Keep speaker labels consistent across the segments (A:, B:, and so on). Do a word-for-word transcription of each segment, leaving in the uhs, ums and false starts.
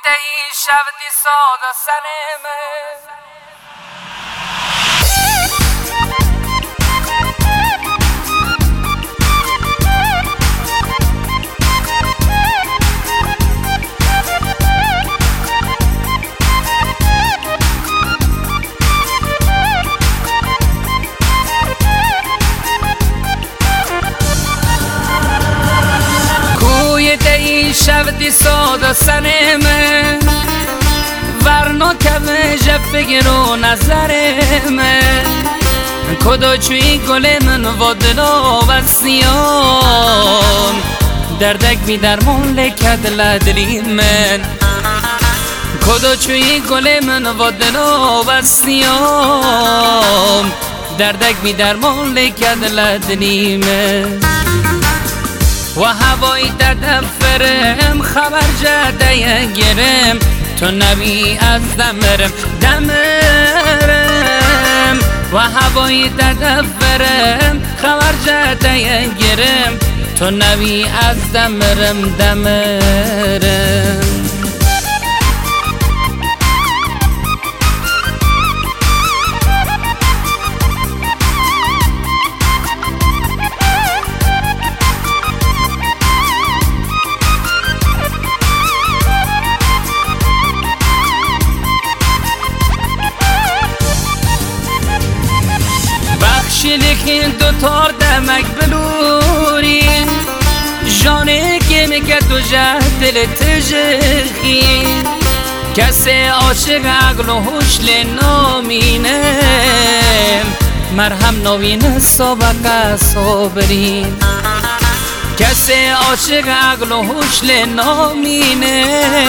A: ای شب دی سادا سنمه شب دی سادا سنمه ورنا کمه جفگیر و نظرمه کدا چوی گل من و دلا و سیام دردک بی درمان لکد لدلی من کدا چوی گل من و دلا و سیام دردک بی درمان لکد لدلی من و هوایی تدفرم خبر جده گرم تو نبی از دمرم دمرم و هوایی تدفرم خبر جده گرم تو نبی از دمرم دمرم شلکین دو تار دمک بلورین جانه که میگه تو جه دل تجخین کسی عاشق عقل و حشل نامینه مرهم نوین سابقه صابرین کسی عاشق عقل و حشل نامینه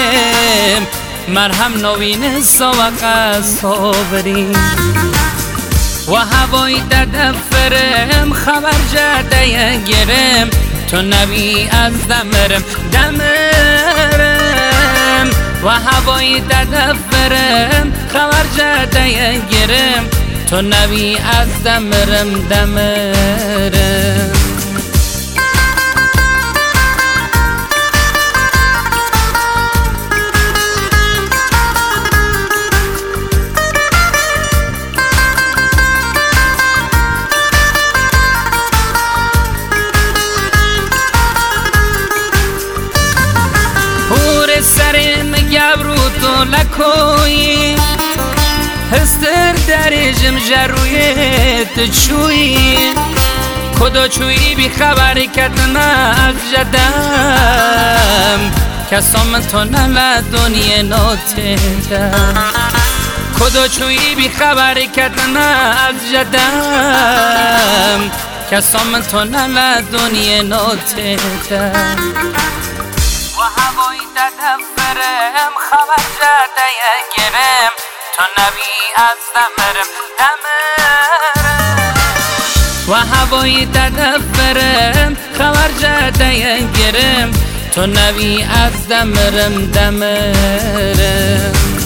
A: مرهم نوین سابقه صابرین و هوایی تدفرم خبر جده گرم تو نبی از دمرم دمرم و هوایی تدفرم خبر جده گرم تو نبی از دمرم دمرم سرم گبرو تو لکوی هستر درجم جروی تو چوی کدا چوی بی خبری کتنا از جدم کسام تو نلا دنیا ناتدم کدا چوی بی خبری کتنا از جدم کسام تو نلا دنیا ناتدم و هوایی تدفرم خبر جده گرم تو نبی از دمرم دمرم و هوایی تدفرم خبر جده گرم تو نبی از دمرم دمرم